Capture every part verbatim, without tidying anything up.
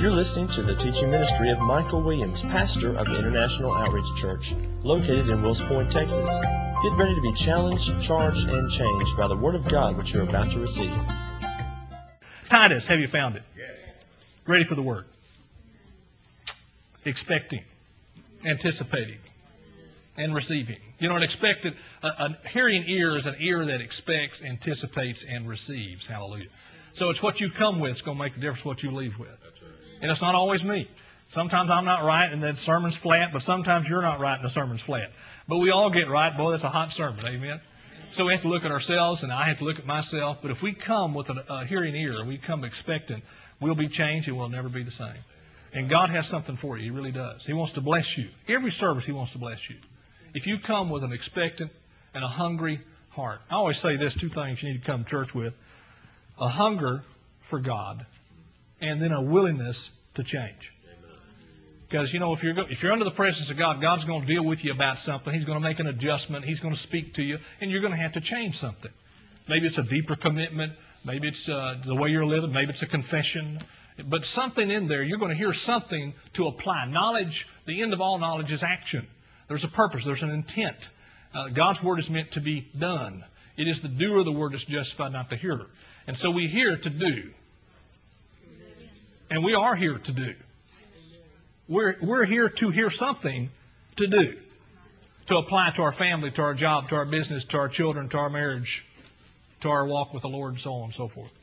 You're listening to the teaching ministry of Michael Williams, pastor of International Outreach Church, located in Wills Point, Texas. Get ready to be challenged, charged, and changed by the Word of God which you're about to receive. Titus, have you found it? Ready for the Word. Expecting, anticipating, and receiving. You know, an expected, a, a hearing ear is an ear that expects, anticipates, and receives. Hallelujah. So it's what you come with that's going to make the difference what you leave with. That's right. And it's not always me. Sometimes I'm not right and the sermon's flat, but sometimes you're not right and the sermon's flat. But we all get right. Boy, that's a hot sermon. Amen. So we have to look at ourselves, and I have to look at myself. But if we come with a, a hearing ear, we come expectant, we'll be changed and we'll never be the same. And God has something for you. He really does. He wants to bless you. Every service, He wants to bless you. If you come with an expectant and a hungry heart. I always say this, two things you need to come to church with. A hunger for God, and then a willingness to change. Because, you know, if you're if you're under the presence of God, God's going to deal with you about something. He's going to make an adjustment. He's going to speak to you, and you're going to have to change something. Maybe it's a deeper commitment. Maybe it's uh, the way you're living. Maybe it's a confession. But something in there, you're going to hear something to apply. Knowledge, the end of all knowledge is action. There's a purpose. There's an intent. Uh, God's Word is meant to be done. It is the doer of the Word that's justified, not the hearer. And so we hear to do. And we are here to do. We're, we're here to hear something to do. To apply to our family, to our job, to our business, to our children, to our marriage, to our walk with the Lord, and so on and so forth.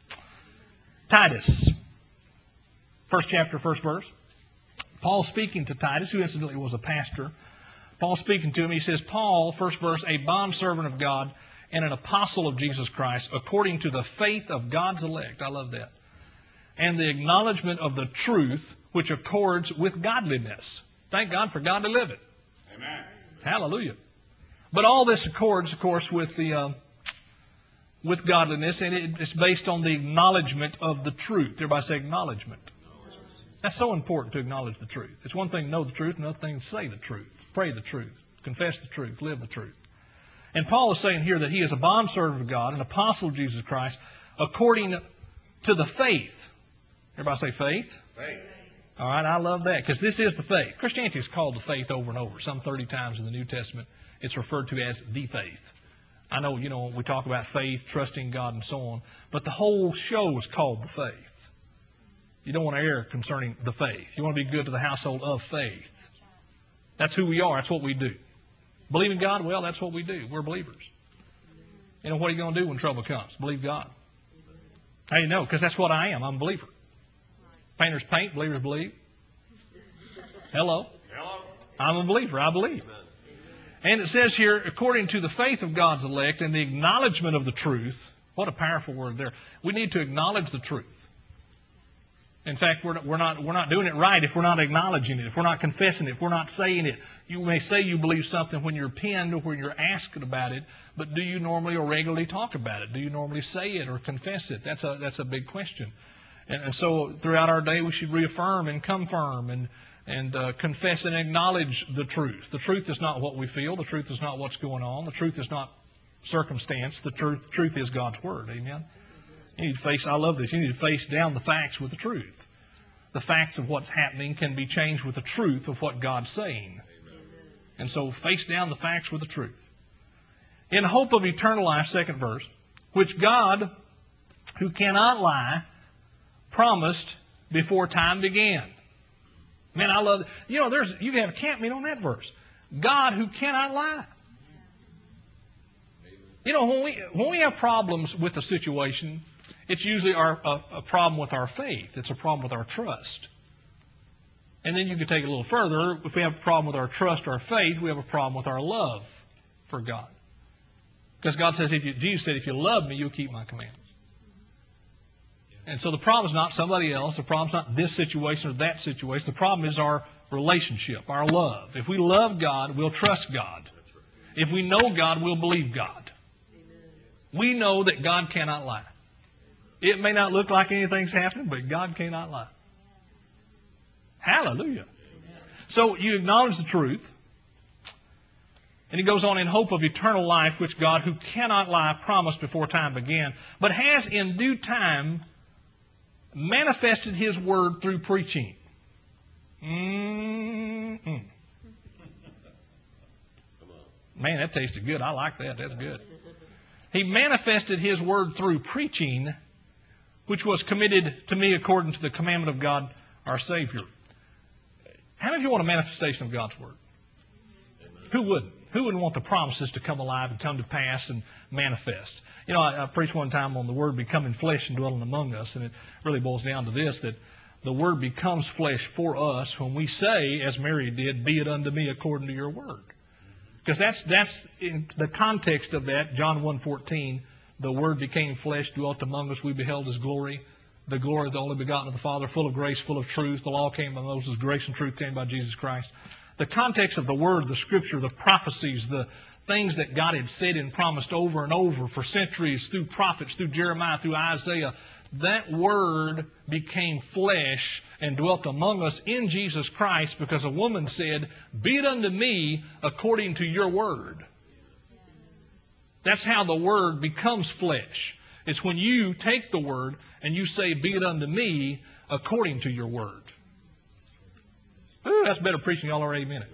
Titus. First chapter, first verse. Paul speaking to Titus, who incidentally was a pastor. Paul speaking to him, he says, Paul, first verse, a bondservant of God and an apostle of Jesus Christ, according to the faith of God's elect. I love that. And the acknowledgement of the truth which accords with godliness. Thank God for godly living. Amen. Hallelujah. But all this accords, of course, with the uh, with godliness, and it, it's based on the acknowledgement of the truth. Everybody say acknowledgement. That's so important to acknowledge the truth. It's one thing to know the truth, another thing to say the truth, pray the truth, confess the truth, live the truth. And Paul is saying here that he is a bondservant of God, an apostle of Jesus Christ, according to the faith. Everybody say faith? Faith. All right, I love that, because this is the faith. Christianity is called the faith over and over. Some thirty times in the New Testament, it's referred to as the faith. I know, you know, we talk about faith, trusting God, and so on, but the whole show is called the faith. You don't want to err concerning the faith. You want to be good to the household of faith. That's who we are. That's what we do. Believe in God? Well, that's what we do. We're believers. You know, what are you going to do when trouble comes? Believe God. How do you know? Because that's what I am. I'm a believer. Painters paint, believers believe. Hello? Hello. I'm a believer. I believe. And it says here, according to the faith of God's elect and the acknowledgement of the truth. What a powerful word there. We need to acknowledge the truth. In fact, we're, we're, not, we're not doing it right if we're not acknowledging it, if we're not confessing it, if we're not saying it. You may say you believe something when you're pinned or when you're asked about it, but do you normally or regularly talk about it? Do you normally say it or confess it? That's a, that's a big question. And, and so throughout our day, we should reaffirm and confirm and, and uh, confess and acknowledge the truth. The truth is not what we feel. The truth is not what's going on. The truth is not circumstance. The truth, truth is God's Word. Amen? You need to face, I love this, you need to face down the facts with the truth. The facts of what's happening can be changed with the truth of what God's saying. Amen. And so face down the facts with the truth. In hope of eternal life, second verse, which God, who cannot lie, promised before time began. Man, I love it. You know, there's you have a camp meet on that verse. God who cannot lie. You know, when we when we have problems with a situation, it's usually our, a, a problem with our faith. It's a problem with our trust. And then you can take it a little further. If we have a problem with our trust or our faith, we have a problem with our love for God. Because God says, if you, Jesus said, if you love me, you'll keep my commandments. And so the problem is not somebody else. The problem is not this situation or that situation. The problem is our relationship, our love. If we love God, we'll trust God. If we know God, we'll believe God. We know that God cannot lie. It may not look like anything's happening, but God cannot lie. Hallelujah. So you acknowledge the truth. And he goes on, in hope of eternal life, which God, who cannot lie, promised before time began, but has in due time manifested His Word through preaching. Mm-mm. Man, that tasted good. I like that. That's good. He manifested His Word through preaching, which was committed to me according to the commandment of God, our Savior. How many of you want a manifestation of God's Word? Who wouldn't? Who wouldn't want the promises to come alive and come to pass and manifest? You know, I, I preached one time on the Word becoming flesh and dwelling among us, and it really boils down to this, that the Word becomes flesh for us when we say, as Mary did, be it unto me according to your Word. Because that's, that's in the context of that, John one fourteen, the Word became flesh, dwelt among us, we beheld His glory, the glory of the only begotten of the Father, full of grace, full of truth. The law came by Moses, grace and truth came by Jesus Christ. The context of the Word, the Scripture, the prophecies, the things that God had said and promised over and over for centuries through prophets, through Jeremiah, through Isaiah, that Word became flesh and dwelt among us in Jesus Christ because a woman said, be it unto me according to your Word. That's how the Word becomes flesh. It's when you take the Word and you say, be it unto me according to your Word. Ooh, that's better preaching. Y'all already amen it.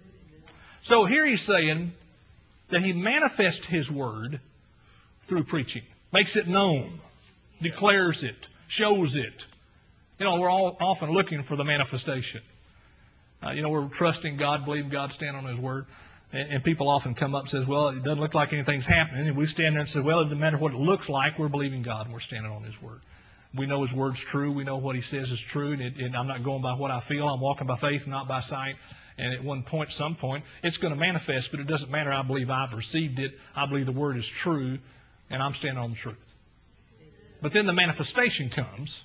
So here he's saying that he manifests his word through preaching. Makes it known. Declares it. Shows it. You know, we're all often looking for the manifestation. Uh, you know, we're trusting God, believing God, stand on His word. And, and people often come up and say, well, it doesn't look like anything's happening. And we stand there and say, well, it doesn't matter what it looks like. We're believing God and we're standing on His word. We know His Word's true. We know what He says is true. And, it, and I'm not going by what I feel. I'm walking by faith, not by sight. And at one point, some point, it's going to manifest, but it doesn't matter. I believe I've received it. I believe the Word is true, and I'm standing on the truth. But then the manifestation comes.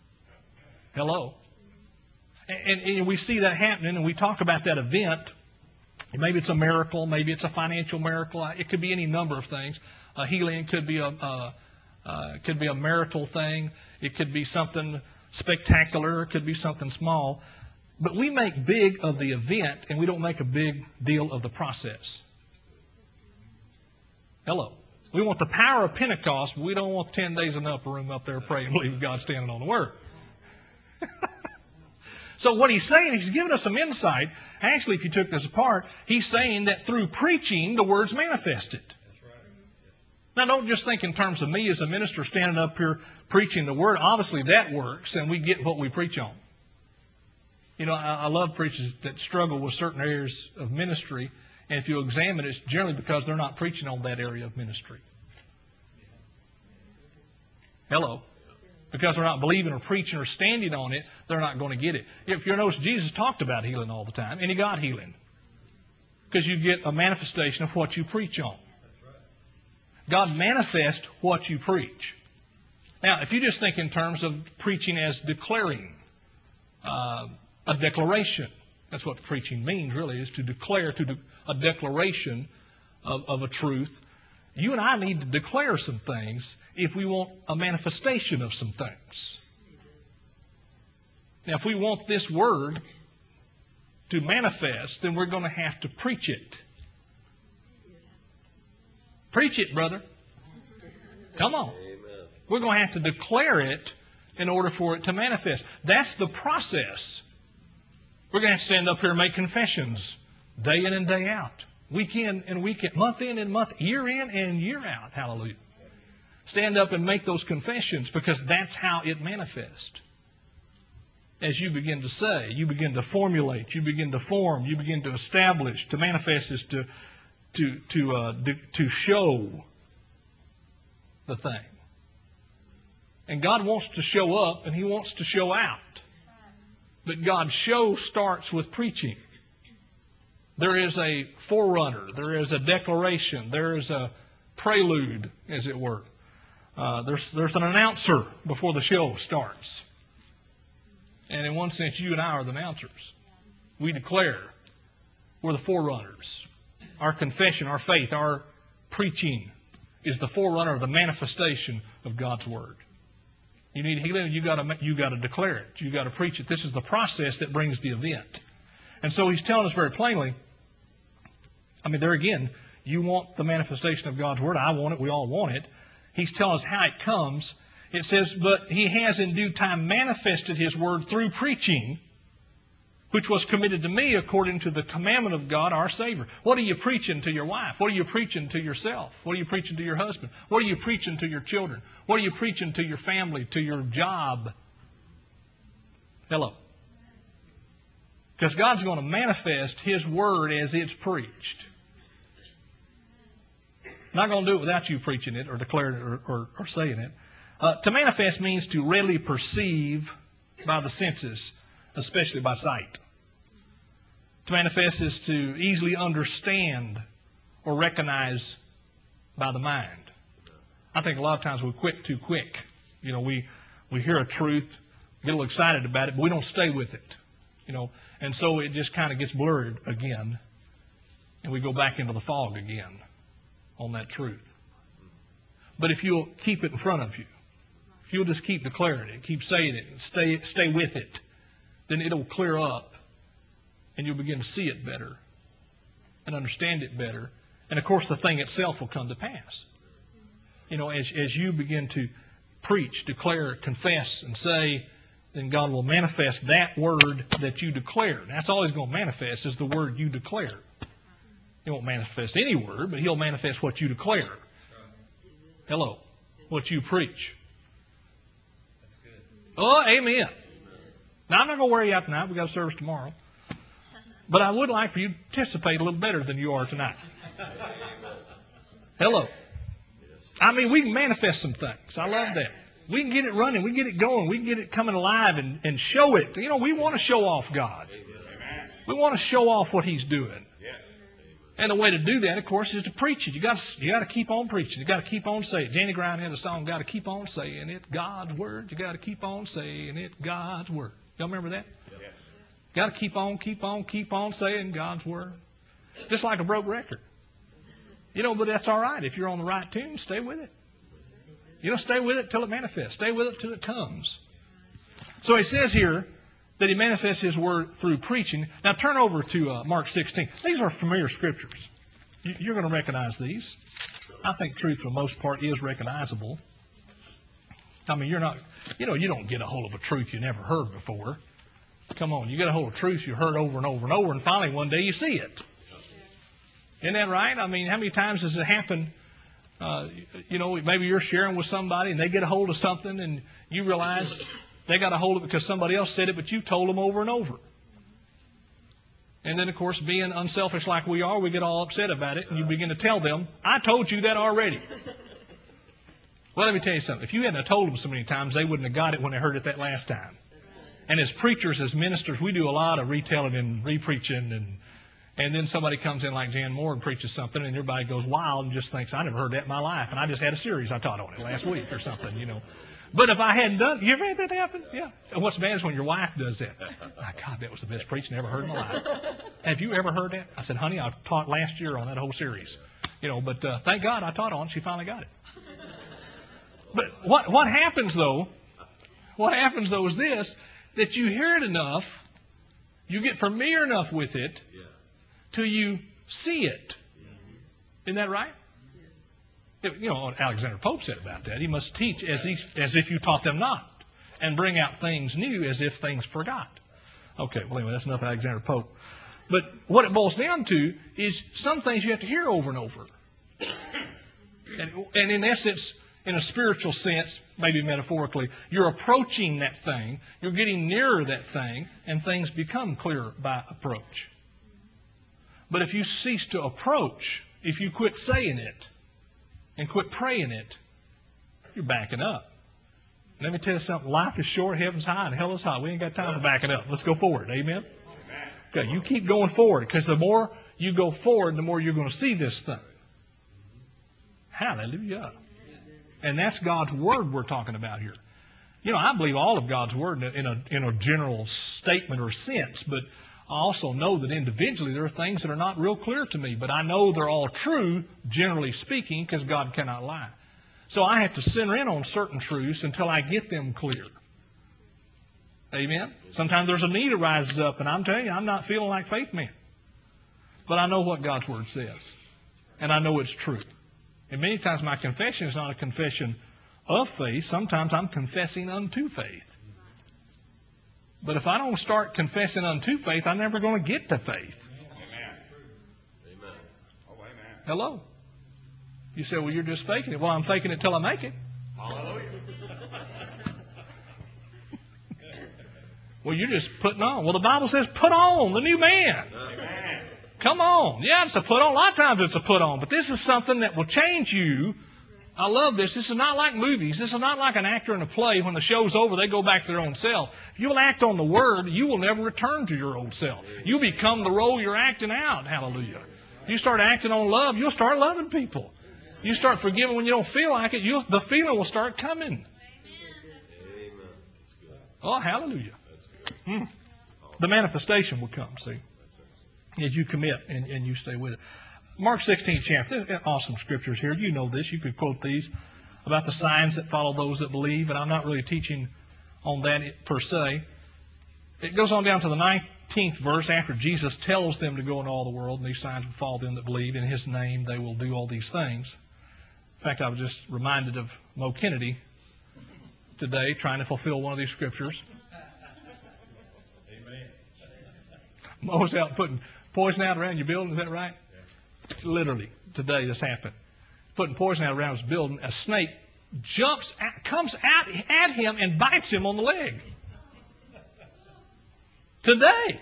Hello. And, and we see that happening, and we talk about that event. Maybe it's a miracle. Maybe it's a financial miracle. It could be any number of things. A healing could be a... a Uh, it could be a marital thing. It could be something spectacular. It could be something small. But we make big of the event, and we don't make a big deal of the process. Hello. We want the power of Pentecost, but we don't want ten days in the upper room up there praying and believing God standing on the Word. So what he's saying, he's giving us some insight. Actually, if you took this apart, he's saying that through preaching, the Word's manifested. Now, don't just think in terms of me as a minister standing up here preaching the Word. Obviously, that works, and we get what we preach on. You know, I, I love preachers that struggle with certain areas of ministry, and if you examine it, it's generally because they're not preaching on that area of ministry. Hello. Because they're not believing or preaching or standing on it, they're not going to get it. If you notice, Jesus talked about healing all the time, and He got healing. Because you get a manifestation of what you preach on. God manifests what you preach. Now, if you just think in terms of preaching as declaring, uh, a declaration, that's what preaching means really, is to declare, to de- a declaration of, of a truth. You and I need to declare some things if we want a manifestation of some things. Now, if we want this Word to manifest, then we're going to have to preach it. Preach it, brother. Come on. Amen. We're going to have to declare it in order for it to manifest. That's the process. We're going to have to stand up here and make confessions day in and day out, week in and week out, month in and month, year in and year out. Hallelujah. Stand up and make those confessions because that's how it manifests. As you begin to say, you begin to formulate, you begin to form, you begin to establish. To manifest is to to to uh, to show the thing. And God wants to show up and He wants to show out. But God's show starts with preaching. There is a forerunner. There is a declaration. There is a prelude, as it were. Uh, there's, there's an announcer before the show starts. And in one sense, you and I are the announcers. We declare. We're the forerunners. Our confession, our faith, our preaching is the forerunner of the manifestation of God's Word. You need healing, you got to you got to declare it. You got to preach it. This is the process that brings the event. And so He's telling us very plainly, I mean, there again, you want the manifestation of God's Word. I want it. We all want it. He's telling us how it comes. It says, but he has in due time manifested his word through preaching, which was committed to me according to the commandment of God our Savior. What are you preaching to your wife? What are you preaching to yourself? What are you preaching to your husband? What are you preaching to your children? What are you preaching to your family, to your job? Hello. Because God's going to manifest his word as it's preached. Not going to do it without you preaching it or declaring it or, or, or saying it. Uh, to manifest means to readily perceive by the senses, especially by sight. To manifest is to easily understand or recognize by the mind. I think a lot of times we quit too quick. You know, we, we hear a truth, get a little excited about it, but we don't stay with it. You know, and so it just kind of gets blurred again, and we go back into the fog again on that truth. But if you'll keep it in front of you, if you'll just keep declaring it, keep saying it, and stay, stay with it, then it'll clear up, and you'll begin to see it better and understand it better. And, of course, the thing itself will come to pass. You know, as, as you begin to preach, declare, confess, and say, then God will manifest that word that you declare. That's all He's going to manifest is the word you declare. He won't manifest any word, but He'll manifest what you declare. Hello. What you preach. That's good. Oh, amen. Now, I'm not going to wear you out tonight. We've got a service tomorrow. But I would like for you to participate a little better than you are tonight. Hello. I mean, we can manifest some things. I love that. We can get it running. We can get it going. We can get it coming alive and, and show it. You know, we want to show off God. We want to show off what He's doing. And the way to do that, of course, is to preach it. You got to, you got to keep on preaching. You got to keep on saying it. Danny Brown had a song, got to keep on saying it. God's Word. You got to keep on saying it. God's Word. Y'all remember that? Yeah. Got to keep on, keep on, keep on saying God's Word. Just like a broke record. You know, but that's all right. If you're on the right tune, stay with it. You know, stay with it till it manifests. Stay with it till it comes. So he says here that he manifests his word through preaching. Now turn over to uh, Mark sixteen. These are familiar scriptures. You're going to recognize these. I think truth for the most part is recognizable. I mean, you're not, you know, you don't get a hold of a truth you never heard before. Come on, you get a hold of truth you heard over and over and over, and finally one day you see it. Isn't that right? I mean, how many times does it happen? Uh, you know, maybe you're sharing with somebody and they get a hold of something and you realize they got a hold of it because somebody else said it, but you told them over and over. And then, of course, being unselfish like we are, we get all upset about it and you begin to tell them, I told you that already. Well, let me tell you something. If you hadn't told them so many times, they wouldn't have got it when they heard it that last time. And as preachers, as ministers, we do a lot of retelling and re-preaching and And then somebody comes in like Jan Moore and preaches something, and everybody goes wild and just thinks, I never heard that in my life, and I just had a series I taught on it last week or something, you know. But if I hadn't done, you ever had that happen? Yeah. And what's bad is when your wife does that. My God, that was the best preaching I ever heard in my life. Have you ever heard that? I said, honey, I taught last year on that whole series. You know, but uh, thank God I taught on it. She finally got it. But what what happens, though, what happens, though, is this, that you hear it enough, you get familiar enough with it, till you see it. Isn't that right? It, you know what Alexander Pope said about that. He must teach as, he, as if you taught them not, and bring out things new as if things forgot. Okay, well anyway, that's enough Alexander Pope. But what it boils down to is some things you have to hear over and over. And, and in essence, in a spiritual sense, maybe metaphorically, you're approaching that thing, you're getting nearer that thing, and things become clearer by approach. But if you cease to approach, if you quit saying it and quit praying it, you're backing up. Let me tell you something. Life is short, heaven's high, and hell is high. We ain't got time for backing up. Let's go forward. Amen? Okay, you keep going forward, because the more you go forward, the more you're going to see this thing. Hallelujah. And that's God's Word we're talking about here. You know, I believe all of God's Word in a, in a general statement or sense, but I also know that individually there are things that are not real clear to me, but I know they're all true, generally speaking, because God cannot lie. So I have to center in on certain truths until I get them clear. Amen? Sometimes there's a need arises up, and I'm telling you, I'm not feeling like faith man. But I know what God's Word says, and I know it's true. And many times my confession is not a confession of faith. Sometimes I'm confessing unto faith. But if I don't start confessing unto faith, I'm never going to get to faith. Amen. Amen. Oh, amen. Hello? You say, well, you're just faking it. Well, I'm faking it till I make it. Hallelujah. Well, you're just putting on. Well, the Bible says put on the new man. Amen. Come on. Yeah, it's a put on. A lot of times it's a put on. But this is something that will change you. I love this. This is not like movies. This is not like an actor in a play. When the show's over, they go back to their own self. If you'll act on the Word, you will never return to your old self. You become the role you're acting out. Hallelujah. If you start acting on love, you'll start loving people. You start forgiving when you don't feel like it, you'll, the feeling will start coming. Oh, hallelujah. Hmm. The manifestation will come, see, as you commit and, and you stay with it. Mark sixteenth chapter, awesome scriptures here. You know this. You could quote these about the signs that follow those that believe, and I'm not really teaching on that per se. It goes on down to the nineteenth verse after Jesus tells them to go into all the world, and these signs will follow them that believe. In His name they will do all these things. In fact, I was just reminded of Mo Kennedy today trying to fulfill one of these scriptures. Amen. Mo's out putting poison out around your building, is that right? Literally, today this happened. Putting poison out around his building, a snake jumps, at, comes out at him and bites him on the leg. Today.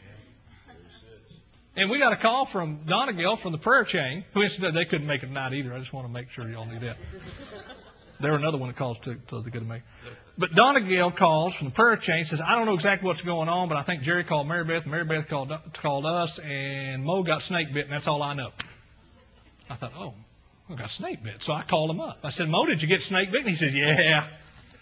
And we got a call from Donegal from the prayer chain, who incidentally, they couldn't make it tonight either. I just want to make sure y'all knew that. There were another one that calls too, so they couldn't make it. But Donegal calls from the prayer chain, says, I don't know exactly what's going on, but I think Jerry called Mary Beth, Mary Beth called, called us, and Mo got snake bit, and that's all I know. I thought, oh, I got snake bit. So I called him up. I said, Mo, did you get snake bit? And he says, yeah.